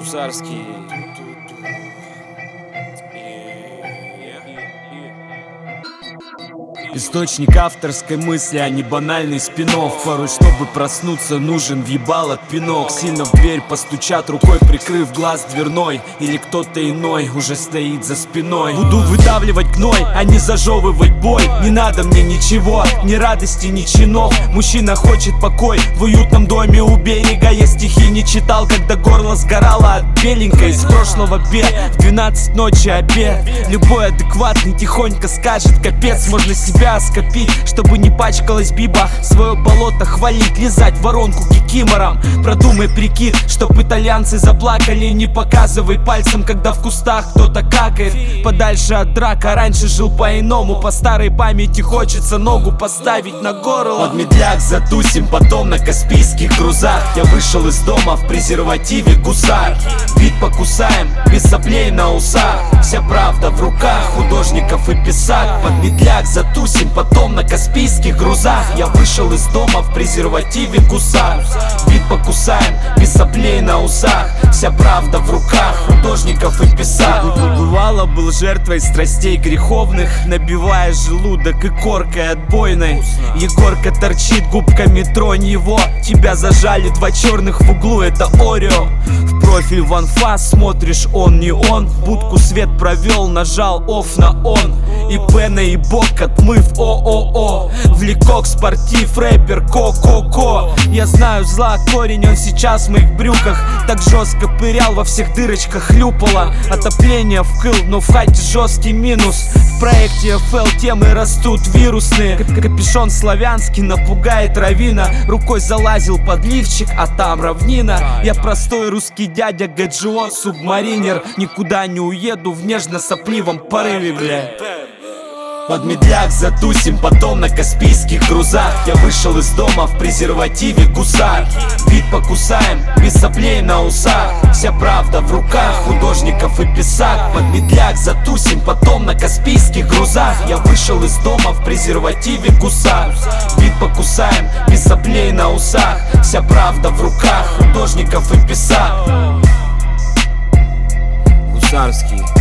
Гусарский. Источник авторской мысли, а не банальный спин-офф. Порой, чтобы проснуться, нужен въебало пинок. Сильно в дверь постучат, рукой прикрыв глаз дверной. Или кто-то иной уже стоит за спиной. Буду выдавливать гной, а не зажевывать бой. Не надо мне ничего, ни радости, ни чинов. Мужчина хочет покой в уютном доме у берега. Я стихи не читал, когда горло сгорало от беленькой. Из прошлого бед, в 12 ночи обед. Любой адекватный тихонько скажет: капец, можно себя скопить, чтобы не пачкалась биба. Свое болото хвалить, лизать воронку кикимором. Продумай прикид, чтоб итальянцы заплакали. Не показывай пальцем, когда в кустах кто-то какает. Подальше от драка, раньше жил по-иному. По старой памяти хочется ногу поставить на горло. Под медляк затусим, потом на каспийских грузах. Я вышел из дома в презервативе гусар. Бит покусаем, без соплей на усах. Вся правда в руках художников и писак. Под медляк затусим, потом на каспийских грузах. Я вышел из дома в презервативе гусар. Бит покусаем, без соплей на усах. Вся правда в руках художников и писак. Бывало, был жертвой страстей греховных, набивая желудок и коркой отбойной. Егорка торчит губками, тронь его. Тебя зажали два черных в углу, это Орео. В профиль в анфас смотришь, он не он. Будку свет провел, нажал офф на он. И пена и бок отмыв ООО. Влекок, спортив, рэпер, ко-ко-ко. Я знаю зла корень, он сейчас в моих брюках. Так жестко пырял, во всех дырочках хлюпало. Отопление вкл, но в хате жесткий минус. В проекте FL темы растут вирусные. Капюшон славянский напугает равина. Рукой залазил под лифчик, а там равнина. Я простой русский дядя ГДЖО, субмаринер. Никуда не уеду в нежно-сопливом порыве, бля. Под медляк затусим, потом на каспийских грузах. Я вышел из дома в презервативе гусар. Бит покусаем, без соплей на усах. Вся правда в руках художников и писак. Под медляк затусим, потом на каспийских грузах. Я вышел из дома в презервативе гусар. Бит покусаем, без соплей на усах. Вся правда в руках художников и писак. Гусарский.